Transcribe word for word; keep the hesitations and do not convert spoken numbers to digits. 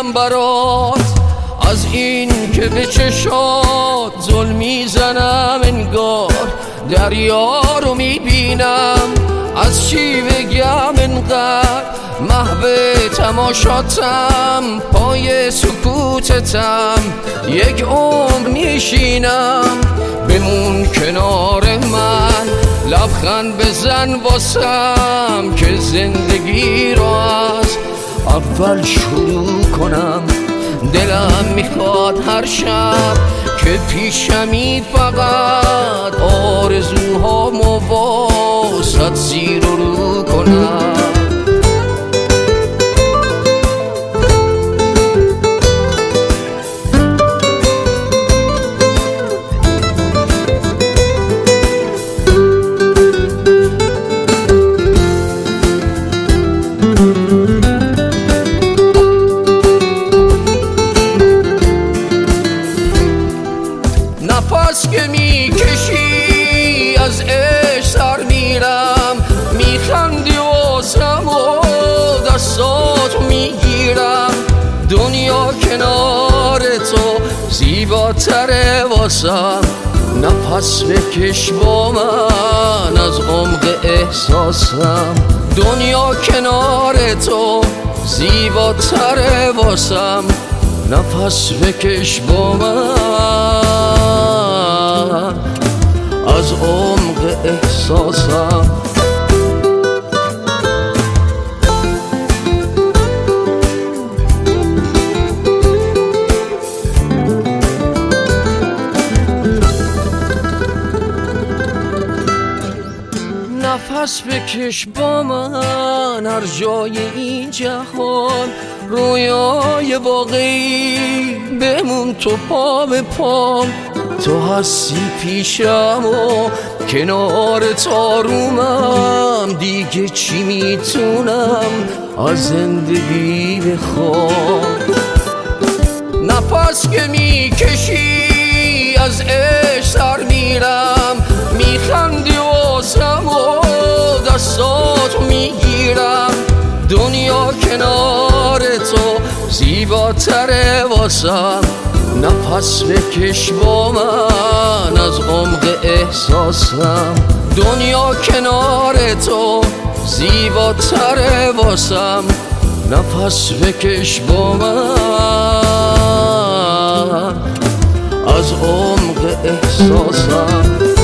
میگیرم برات، از این که به چشات ظلم میزنم انگار دریا رو میبینم. از چی بگم انقدر محو تماشاتم، پای سکوتتم یک عمر میشینم. بمون کنار من، لبخند بزن واسم که زندگی رو از اول شروع کنم. دلم میخواد هر شب که پیشمی فقط آرزوهامو واسط زیر و رو کنم. نفس که میکشی از عشق سر میرم، میخندی واسم و دستاتو میگیرم. دنیا کنار تو زیباتره واسم، نفس بکش با من از عمق احساسم. دنیا کنار تو زیباتره واسم، نفس بکش با من از عمق احساسم. نفس بکش با من هر جای این جهان، رویای واقعی بمون تو پا به پام. تو هستی پیشم و کنار تارومم، دیگه چی میتونم از زندگی بخوام. نفس که میکشی از عشق سر میرم، میخندی واسم و دستاتو میگیرم. دنیا کنار تو زیباتره واسم، نفس بکش با من از عمق احساسم. دنیا کنار تو زیباتره واسم، نفس بکش با من از عمق احساسم.